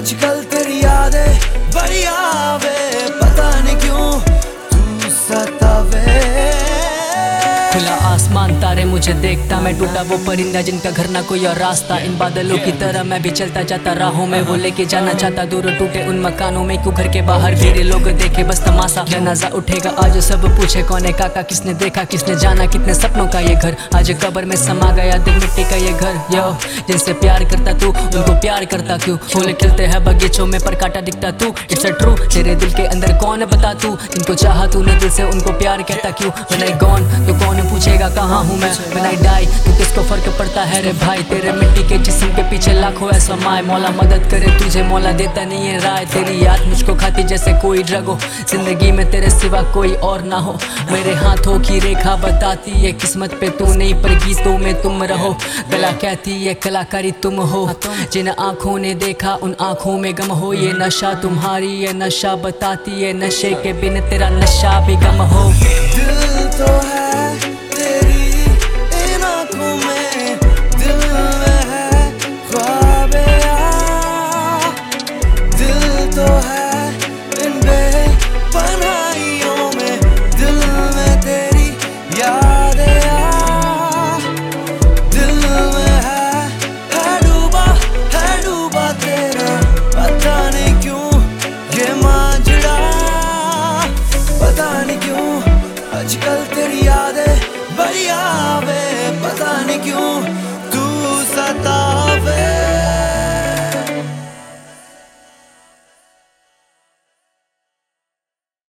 आजकल तेरी यादें बड़ी आवे, पता नहीं क्यों तू सतावे। खुला आसमान तारे मुझे देखता, मैं टूटा वो परिंदा जिनका घर ना कोई और रास्ता। इन बादलों की तरह मैं भी चलता जाता राहों में, वो लेके जाना चाहता दूर टूटे उन मकानों में। क्यों घर के बाहर भीड़ लोग देखे बस तमाशा, जनाजा उठेगा आज सब पूछे कौन है काका, किसने देखा किसने जाना, कितने सपनों का ये घर आज कब्र में समा गया, दिल मिट्टी का ये घर। यो जिनसे प्यार करता तू उनको प्यार करता क्यों, फूल खिलते हैं बगीचों में पर कांटा दिखता तू। इट्स अ ट्रू, तेरे दिल के अंदर कौन बता तू, जिनको चाहा तूने दिल से उनको प्यार कहता क्यों। When I gone तो कौन पूछेगा कहाँ हूँ मैं, When I die तो किसको फर्क पड़ता है रे भाई। तेरे मिट्टी के जिस्म के पीछे लाखों ऐसा माए, मौला मदद करे तुझे मौला देता नहीं है राय। तेरी याद मुझको खाती जैसे कोई ड्रग हो, जिंदगी में तेरे सिवा कोई और ना हो। मेरे हाथों की रेखा बताती है किस्मत पे तू नहीं पर गीतों में तुम रहो। कला कहती है कलाकारी तुम हो, जिन आँखों ने देखा उन आँखों में गम हो। ये नशा तुम्हारी ये नशा बताती है, नशे के बिन तेरा नशा भी गम हो। दिल तो है